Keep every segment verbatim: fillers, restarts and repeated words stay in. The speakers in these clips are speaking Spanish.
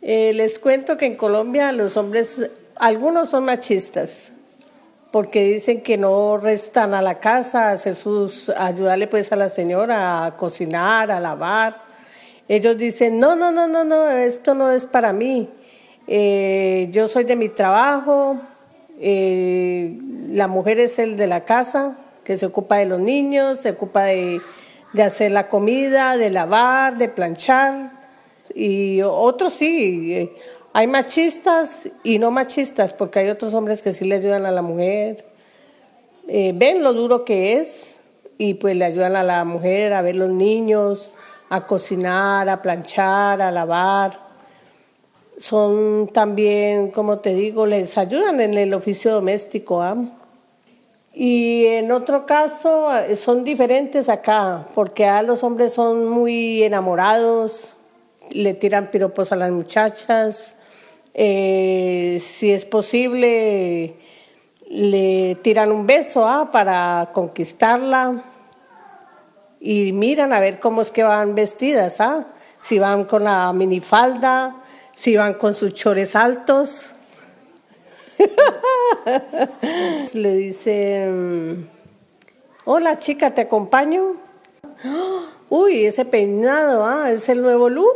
Eh, les cuento que en Colombia los hombres, algunos son machistas, porque dicen que no restan a la casa, a hacer sus, a ayudarle pues a la señora a cocinar, a lavar. Ellos dicen, no, no, no, no, no, esto no es para mí. Eh, yo soy de mi trabajo, eh, la mujer es el de la casa, que se ocupa de los niños, se ocupa de, de hacer la comida, de lavar, de planchar. Y otros sí, hay machistas y no machistas, porque hay otros hombres que sí le ayudan a la mujer, eh, ven lo duro que es y pues le ayudan a la mujer a ver los niños, a cocinar, a planchar, a lavar. Son también, como te digo, les ayudan en el oficio doméstico, ¿eh? Y en otro caso son diferentes acá, porque a los hombres son muy enamorados, le tiran piropos a las muchachas, eh, si es posible le tiran un beso ¿ah? para conquistarla y miran a ver cómo es que van vestidas, ¿ah? Si van con la minifalda, si van con sus chores altos. Le dicen, hola chica, ¿te acompaño? Uy, ese peinado, ¿ah? Es el nuevo look.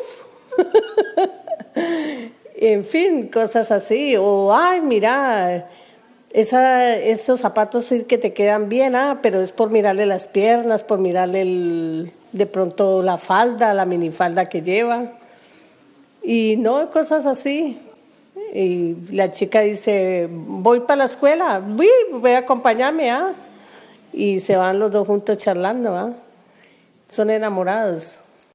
En fin, cosas así. O, ay, mira, esa, esos zapatos sí que te quedan bien, ¿ah? Pero es por mirarle las piernas, por mirarle el, de pronto la falda, la minifalda que lleva. Y no, cosas así. Y la chica dice, voy para la escuela, voy, voy a acompañarme, ¿ah? Y se van los dos juntos charlando, ¿ah? Son enamorados.